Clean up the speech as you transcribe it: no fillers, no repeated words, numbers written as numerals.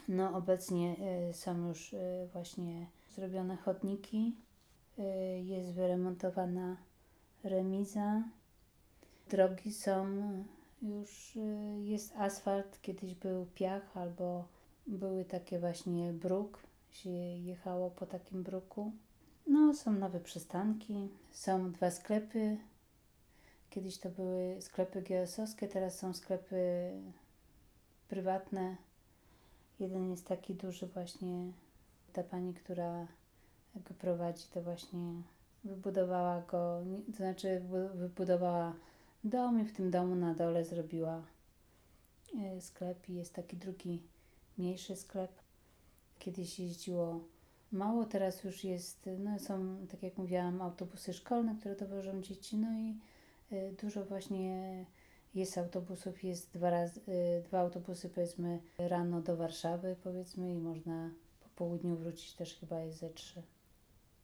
No obecnie są już właśnie zrobione chodniki, jest wyremontowana remiza, drogi są już, jest asfalt, kiedyś był piach albo były takie właśnie bruk, się jechało po takim bruku. No, są nowe przystanki, są 2 sklepy. Kiedyś to były sklepy GS-owskie, teraz są sklepy prywatne. Jeden jest taki duży właśnie, ta pani, która go prowadzi, to właśnie wybudowała go, to znaczy wybudowała dom i w tym domu na dole zrobiła sklep i jest taki drugi, mniejszy sklep. Kiedyś jeździło mało, teraz już jest, no są, tak jak mówiłam, autobusy szkolne, które dowożą dzieci, no i dużo właśnie jest autobusów, jest 2 autobusy powiedzmy rano do Warszawy powiedzmy i można po południu wrócić, też chyba jest ze 3.